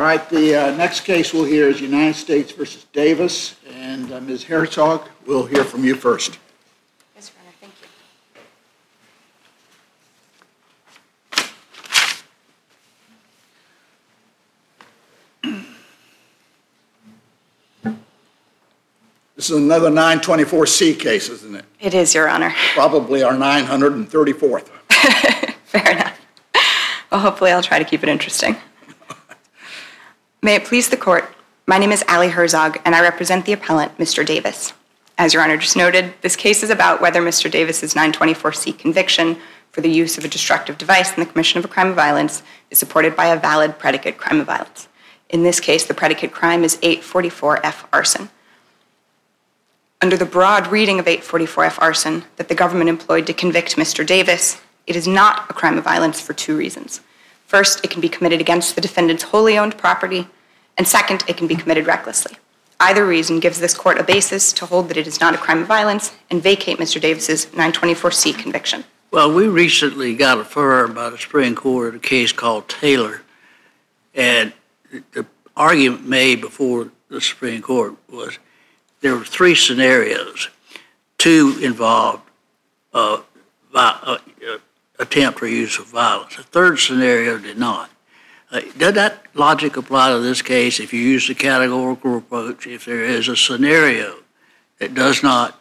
right, the next case we'll hear is United States versus Davis, and Ms. Herzog, we'll hear from you first. Yes, Your Honor, thank you. This is another 924C case, isn't it? It is, Your Honor. Probably our 934th. Fair enough. Well, hopefully I'll try to keep it interesting. May it please the Court, my name is Allie Herzog, and I represent the appellant, Mr. Davis. As Your Honor just noted, this case is about whether Mr. Davis's 924C conviction for the use of a destructive device in the commission of a crime of violence is supported by a valid predicate crime of violence. In this case, the predicate crime is 844F arson. Under the broad reading of 844F arson that the government employed to convict Mr. Davis, it is not a crime of violence for two reasons. First, it can be committed against the defendant's wholly owned property, and second, it can be committed recklessly. Either reason gives this court a basis to hold that it is not a crime of violence and vacate Mr. Davis's 924C conviction. Well, we recently got affirmed by the Supreme Court in a case called Taylor, and the argument made before the Supreme Court was there were three scenarios. Two involved attempt or use of violence. The third scenario did not. Does that logic apply to this case if you use the categorical approach? If there is a scenario that does not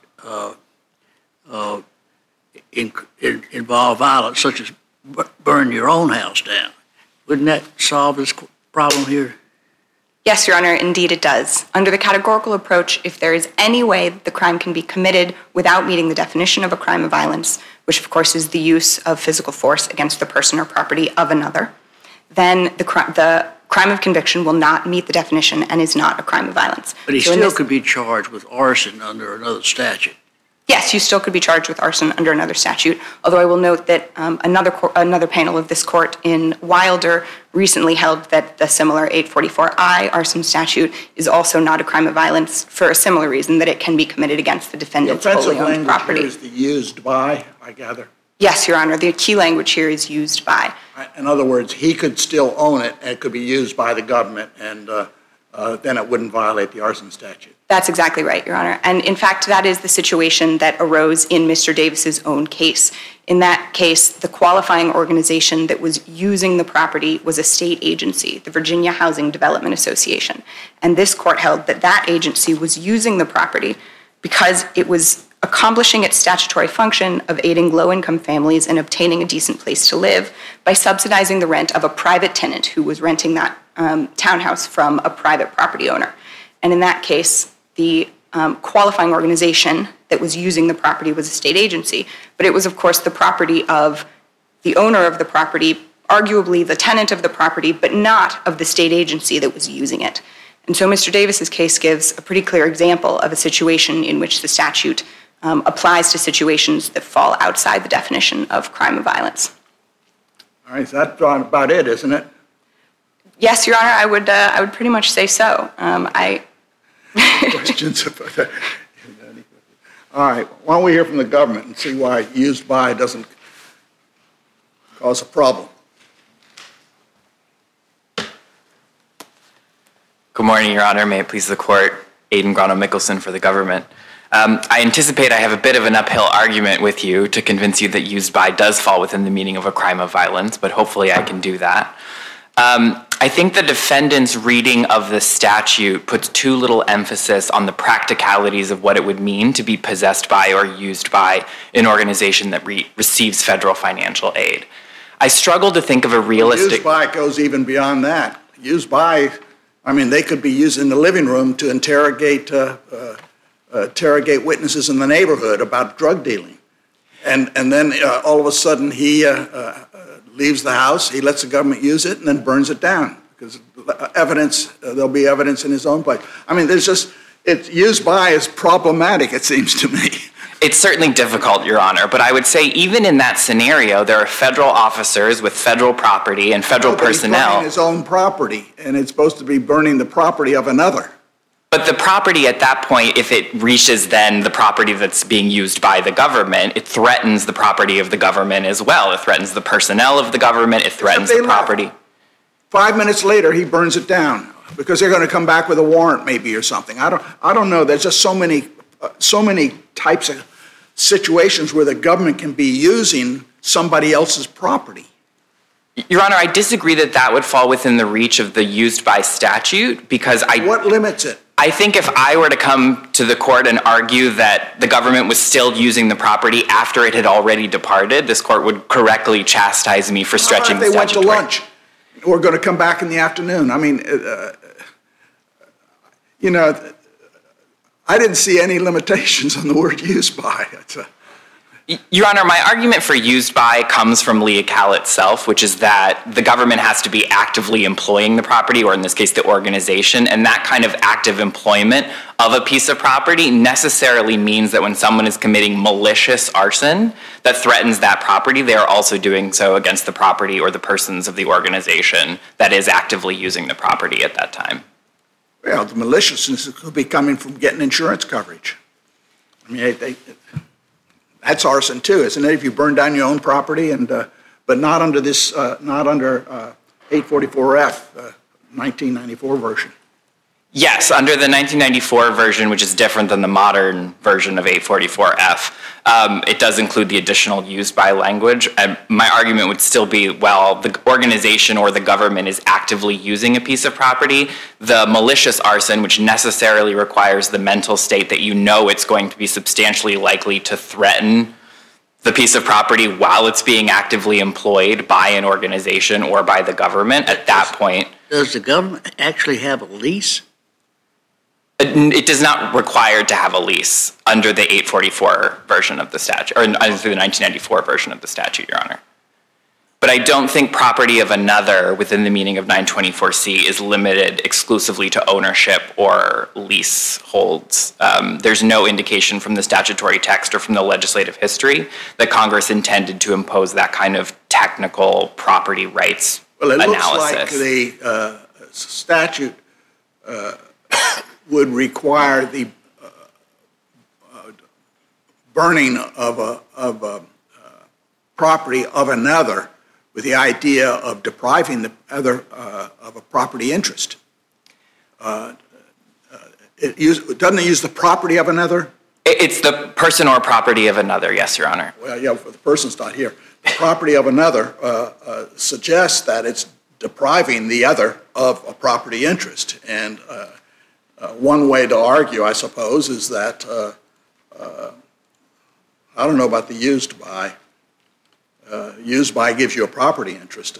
involve violence, such as burn your own house down, wouldn't that solve this problem here? Yes, Your Honor, indeed it does. Under the categorical approach, if there is any way that the crime can be committed without meeting the definition of a crime of violence, which of course is the use of physical force against the person or property of another, then the crime of conviction will not meet the definition and is not a crime of violence. But he still could be charged with arson under another statute. Yes, you still could be charged with arson under another statute, although I will note that another panel of this court in Wilder recently held that the similar 844I arson statute is also not a crime of violence for a similar reason, that it can be committed against the defendant's wholly owned property. The offensive language here is the used by, I gather? Yes, Your Honor, the key language here is used by. In other words, he could still own it and it could be used by the government, and then it wouldn't violate the arson statute. That's exactly right, Your Honor. And in fact, that is the situation that arose in Mr. Davis's own case. In that case, the qualifying organization that was using the property was a state agency, the Virginia Housing Development Association. And this court held that that agency was using the property because it was accomplishing its statutory function of aiding low-income families in obtaining a decent place to live by subsidizing the rent of a private tenant who was renting that townhouse from a private property owner. And in that case, the qualifying organization that was using the property was a state agency, but it was, of course, the property of the owner of the property, arguably the tenant of the property, but not of the state agency that was using it. And so Mr. Davis's case gives a pretty clear example of a situation in which the statute applies to situations that fall outside the definition of crime of violence. All right, that's about it, isn't it? Yes, Your Honor, I would pretty much say so. Questions about that? All right, why don't we hear from the government and see why used by doesn't cause a problem? Good morning, Your Honor. May it please the court. Aidan Grano-Mickelson for the government. I anticipate I have a bit of an uphill argument with you to convince you that used by does fall within the meaning of a crime of violence, but hopefully I can do that. I think the defendant's reading of the statute puts too little emphasis on the practicalities of what it would mean to be possessed by or used by an organization that receives federal financial aid. I struggle to think of a realistic... Used by goes even beyond that. Used by, I mean, they could be used in the living room to interrogate witnesses in the neighborhood about drug dealing. And then all of a sudden he leaves the house, he lets the government use it, and then burns it down because there'll be evidence in his own place. I mean, it's used by is problematic, it seems to me. It's certainly difficult, Your Honor, but I would say even in that scenario, there are federal officers with federal property and federal personnel. He's burning his own property, and it's supposed to be burning the property of another. But the property at that point, if it reaches then the property that's being used by the government, it threatens the property of the government as well. It threatens the personnel of the government. It threatens the property. 5 minutes later, he burns it down because they're going to come back with a warrant maybe or something. I don't know. There's just so many types of situations where the government can be using somebody else's property. Your Honor, I disagree that would fall within the reach of the used by statute because What limits it? I think if I were to come to the court and argue that the government was still using the property after it had already departed, this court would correctly chastise me for stretching the statutory. They went to lunch. We're going to come back in the afternoon. I mean, I didn't see any limitations on the word used by. Your Honor, my argument for used by comes from Leocal itself, which is that the government has to be actively employing the property, or in this case, the organization, and that kind of active employment of a piece of property necessarily means that when someone is committing malicious arson that threatens that property, they are also doing so against the property or the persons of the organization that is actively using the property at that time. Well, the maliciousness could be coming from getting insurance coverage. I mean, that's arson too, isn't it? If you burn down your own property, but not under this, not under 844F, 1994 version. Yes, under the 1994 version, which is different than the modern version of 844F, it does include the additional used by language. And my argument would still be, well, the organization or the government is actively using a piece of property. The malicious arson, which necessarily requires the mental state that you know it's going to be substantially likely to threaten the piece of property while it's being actively employed by an organization or by the government, at that point. Does the government actually have a lease? It does not require to have a lease under the 844 version of the statute, or under the 1994 version of the statute, Your Honor. But I don't think property of another within the meaning of 924C is limited exclusively to ownership or leaseholds. There's no indication from the statutory text or from the legislative history that Congress intended to impose that kind of technical property rights analysis. Well, it looks like the statute would require the burning of a property of another with the idea of depriving the other of a property interest. Doesn't it use the property of another? It's the person or property of another, yes, Your Honor. Well, yeah, the person's not here. The property of another suggests that it's depriving the other of a property interest. And one way to argue, I suppose, is that, I don't know about the used by. Used by gives you a property interest.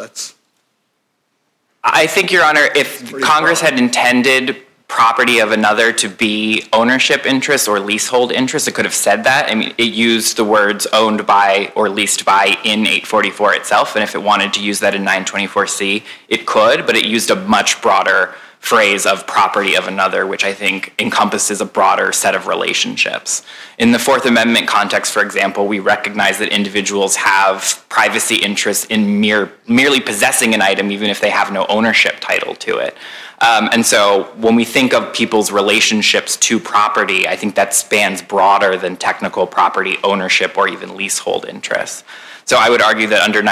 I think, Your Honor, if Congress had intended property of another to be ownership interest or leasehold interest, it could have said that. I mean, it used the words owned by or leased by in 844 itself, and if it wanted to use that in 924C, it could, but it used a much broader phrase of property of another, which I think encompasses a broader set of relationships. In the Fourth Amendment context, for example, we recognize that individuals have privacy interests in merely possessing an item, even if they have no ownership title to it. And so when we think of people's relationships to property, I think that spans broader than technical property ownership or even leasehold interests. So I would argue that under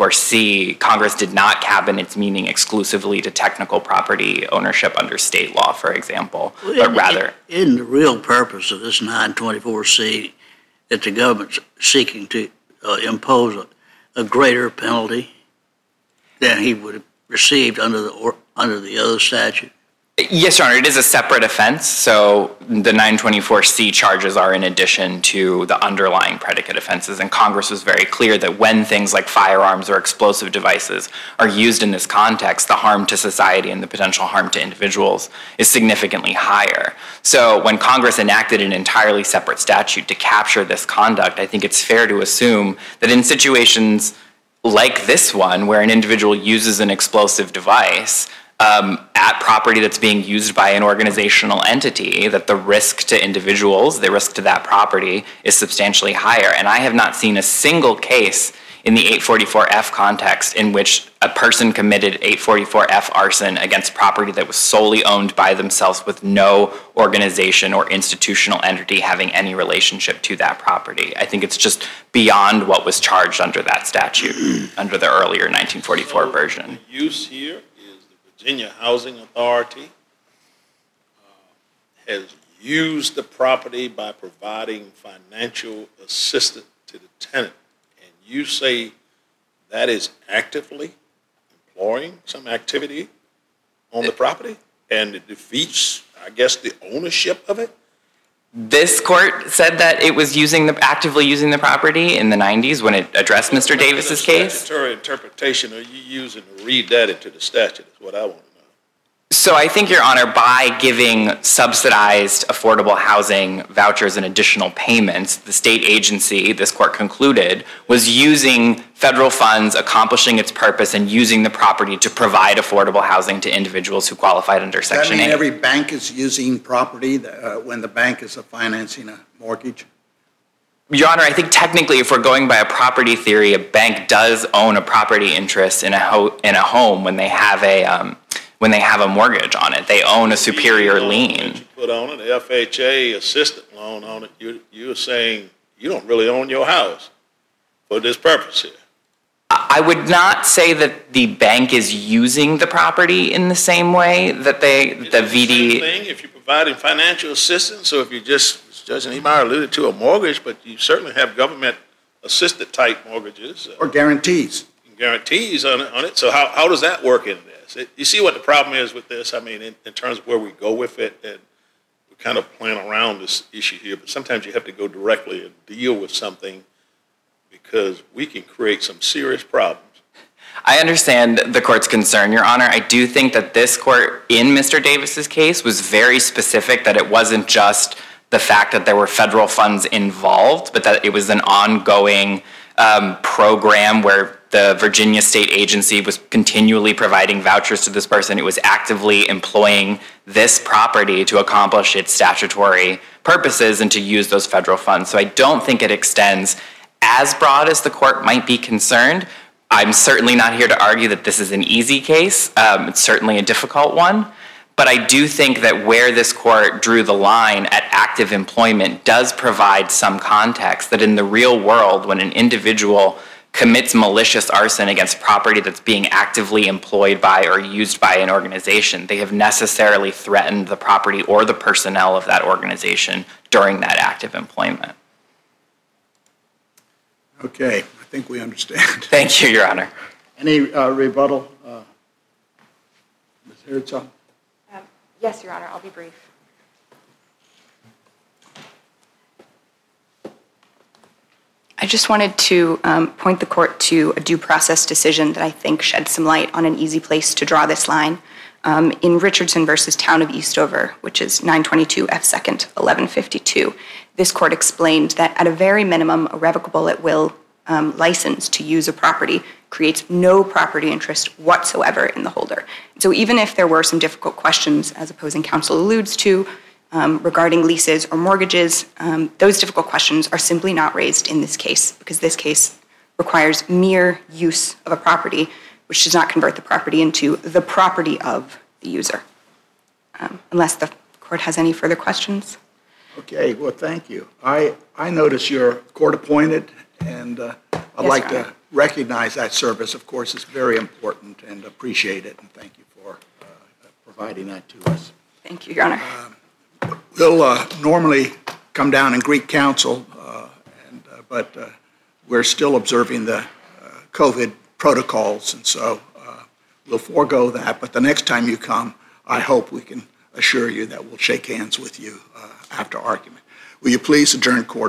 924C, Congress did not cabin its meaning exclusively to technical property ownership under state law, for example, but rather... Isn't the real purpose of this 924C that the government's seeking to impose a greater penalty than he would have received under the other statute? Yes, Your Honor, it is a separate offense, so the 924C charges are in addition to the underlying predicate offenses, and Congress was very clear that when things like firearms or explosive devices are used in this context, the harm to society and the potential harm to individuals is significantly higher. So when Congress enacted an entirely separate statute to capture this conduct, I think it's fair to assume that in situations like this one, where an individual uses an explosive device, at property that's being used by an organizational entity, that the risk to individuals, the risk to that property, is substantially higher. And I have not seen a single case in the 844F context in which a person committed 844F arson against property that was solely owned by themselves with no organization or institutional entity having any relationship to that property. I think it's just beyond what was charged under that statute, under the earlier 1944 version. The use here is Virginia Housing Authority has used the property by providing financial assistance to the tenant, and you say that is actively employing some activity on the property, and it defeats, I guess, the ownership of it? This court said that it was actively using the property in the 90s when it addressed Mr. Davis's case. Statutory interpretation are you using to read that into the statute is what I want to know. So I think, Your Honor, by giving subsidized affordable housing vouchers and additional payments, the state agency, this court concluded, was using federal funds, accomplishing its purpose, and using the property to provide affordable housing to individuals who qualified under Does that Section mean 8. every bank is using property when the bank is financing a mortgage? Your Honor, I think technically, if we're going by a property theory, a bank does own a property interest in a home when they have a mortgage on it. They own a superior lien. You put on it, the FHA assistant loan on it, you're saying you don't really own your house for this purpose here. I would not say that the bank is using the property in the same way that the VD. Same thing if you're providing financial assistance, or if you just, as Judge Niemeyer alluded to, a mortgage, but you certainly have government-assisted type mortgages. Or guarantees? Guarantees on it. So how does that work in this? You see what the problem is with this? I mean, in terms of where we go with it, and we're kind of playing around this issue here, but sometimes you have to go directly and deal with something because we can create some serious problems. I understand the court's concern, Your Honor. I do think that this court, in Mr. Davis's case, was very specific that it wasn't just the fact that there were federal funds involved, but that it was an ongoing program where the Virginia State Agency was continually providing vouchers to this person. It was actively employing this property to accomplish its statutory purposes and to use those federal funds. So I don't think it extends as broad as the court might be concerned. I'm certainly not here to argue that this is an easy case. It's certainly a difficult one. But I do think that where this court drew the line at active employment does provide some context that in the real world, when an individual commits malicious arson against property that's being actively employed by or used by an organization, they have necessarily threatened the property or the personnel of that organization during that active employment. Okay, I think we understand. Thank you, Your Honor. Any rebuttal? Ms. Herzog? Yes, Your Honor, I'll be brief. I just wanted to point the court to a due process decision that I think sheds some light on an easy place to draw this line. In Richardson versus Town of Eastover, which is 922 F. 2nd, 1152, this court explained that at a very minimum, a revocable at will license to use a property creates no property interest whatsoever in the holder. So even if there were some difficult questions, as opposing counsel alludes to, regarding leases or mortgages, those difficult questions are simply not raised in this case because this case requires mere use of a property, which does not convert the property into the property of the user. Unless the court has any further questions. Okay, well, thank you. I notice you're court appointed, and I'd like to recognize that service. Of course, it's very important and appreciate it, and thank you for providing that to us. Thank you, Your Honor. We'll normally come down and greet counsel, but we're still observing the COVID protocols, and so we'll forego that. But the next time you come, I hope we can assure you that we'll shake hands with you after argument. Will you please adjourn court?